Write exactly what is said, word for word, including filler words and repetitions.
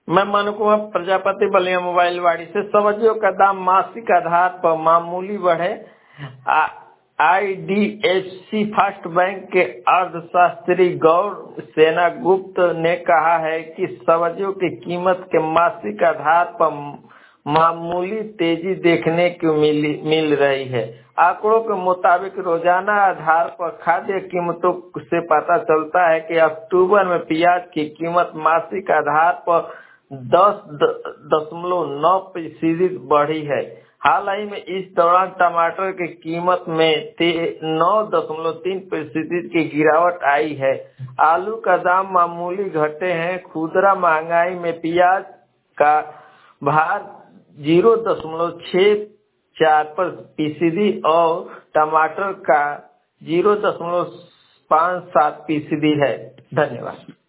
मैं मनु कुमार प्रजापति बलिया मोबाइल वाड़ी से। सब्जियों का दाम मासिक आधार पर मामूली बढ़े। आईडीएफसी फर्स्ट बैंक के अर्थशास्त्री गौर सेनागुप्त ने कहा है कि सब्जियों की कीमत के मासिक आधार पर मामूली तेजी देखने को मिल, मिल रही है। आंकड़ों के मुताबिक रोजाना आधार पर खाद्य कीमतों से पता चलता है कि अक्टूबर में प्याज की कीमत मासिक आधार पर दस दशमलव नौ फीसदी बढ़ी है। हाल ही में इस दौरान टमाटर की कीमत में नौ दशमलव तीन फीसदी की गिरावट आई है। आलू का दाम मामूली घटे हैं। खुदरा महंगाई में प्याज का भार जीरो दशमलव छह चार फीसदी और टमाटर का जीरो दशमलव पाँच सात फीसदी है। धन्यवाद।